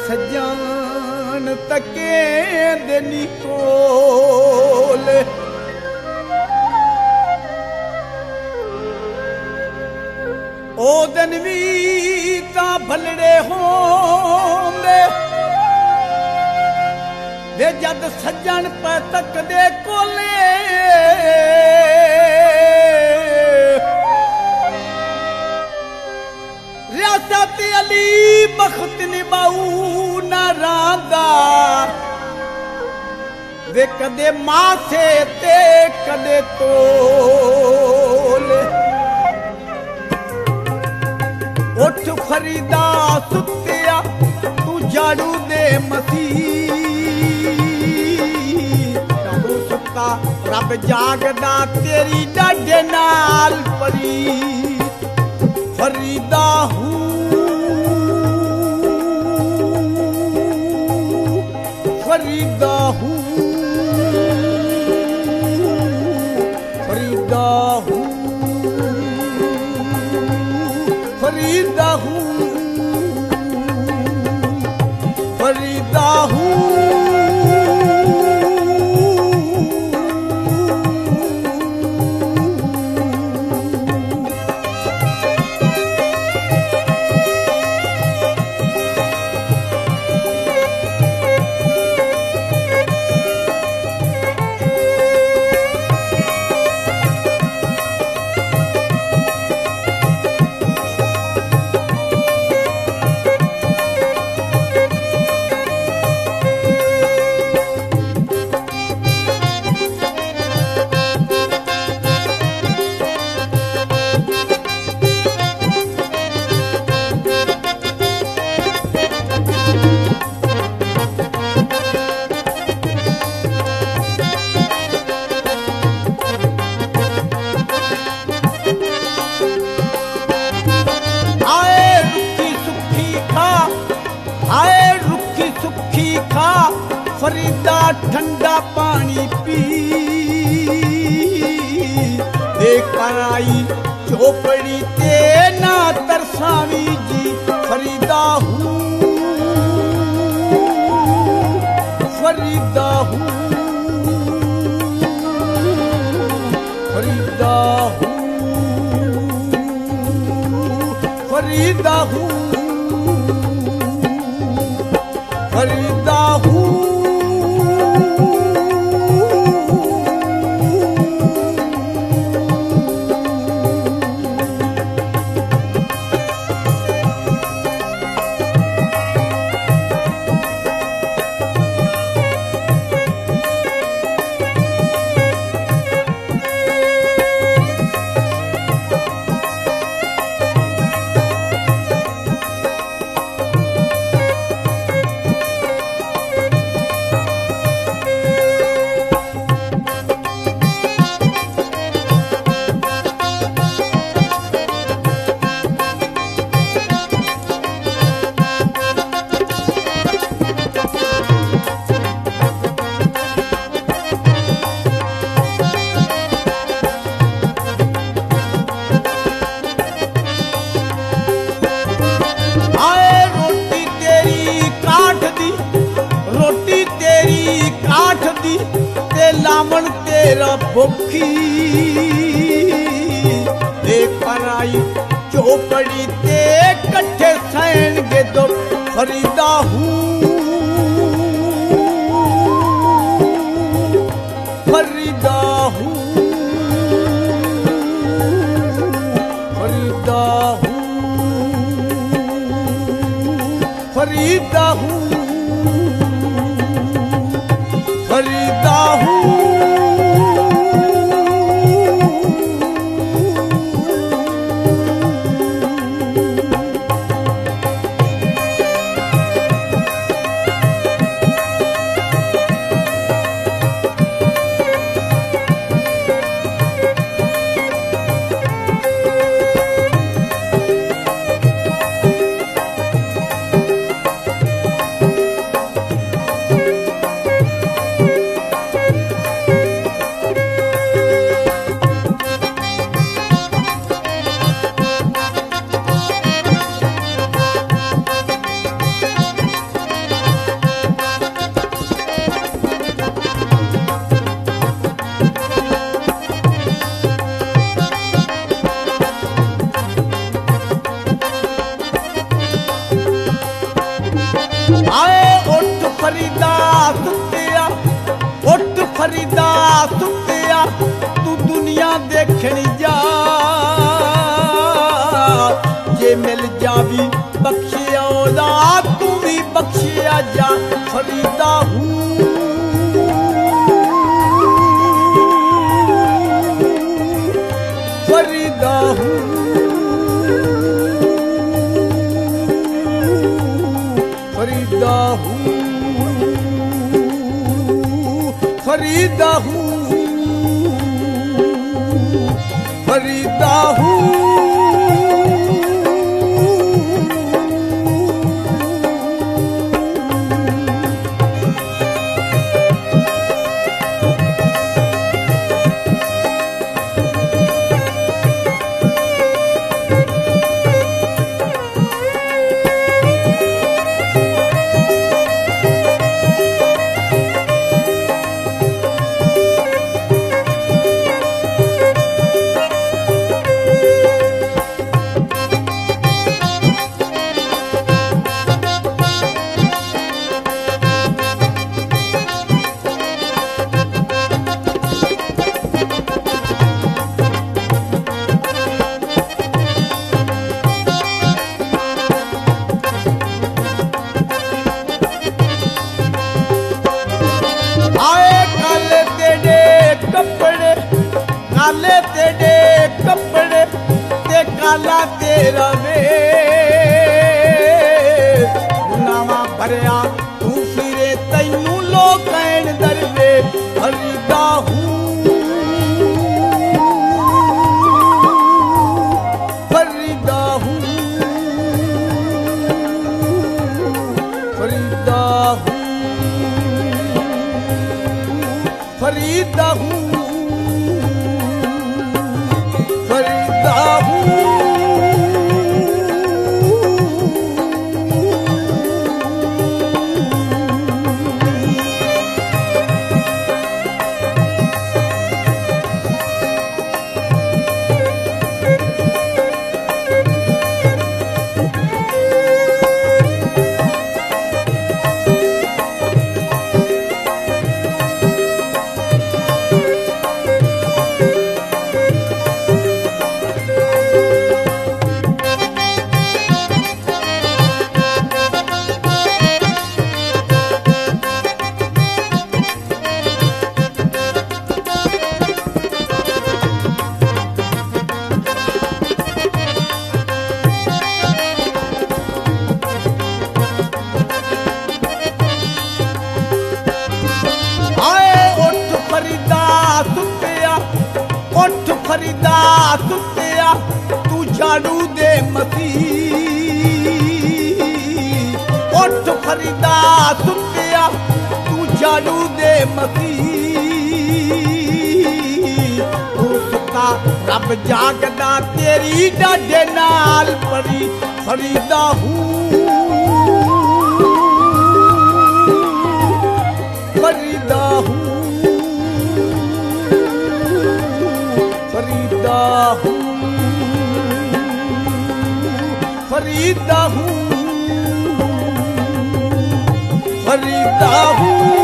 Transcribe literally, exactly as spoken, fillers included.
सजान तके देनी कोल ओ दिन भी ता भलड़े होंदे वे जद सजन पे तक दे कोले रियासत अली बख्त निभाऊ न रांदा वे कदे माथे ते कदे तोल उठ फरीदा सुत्या तू झाड़ू दे मसीह सुता रब जागदा तेरी डाढे नाल परी फरीदा हूँ फरीदा हूँ फरीदा हूँ फरीदा हूँ फरीदा हूँ फरीदा ठंडा पानी पी देख आई चौपड़ी ते ना तरसावी जी फरीदा हूँ फरीदा हूँ फरीदा हूँ फरीदा हूँ फरीदा हूँ लावण तेरा भुखी देख पर आई चौपड़ी ते कट्ठे सैन गे दो फरीदा हूँ फरीदा हूँ फरीदा हूँ फरीदा हूँ फरीदा हूँ फरीदा हूँ फरीदा हूँ काले तेरे कपड़े ते काला तेरा वे गुनामा भरिया तू फिरे तैनू लोग कहण दरवे फरीदा हूँ फरीदा हूँ फरीदा हूँ फरीदा हूँ फरीदा सुत्या तू झाड़ू दे मसी उठ फरीदा सुत्या तू झाड़ू दे मसी तू सुता रब जागदा तेरी डाडे नाल परी फरीदा हूँ फरीदा हूँ फरीदा हूँ फरीदा हूँ फरीदा हूँ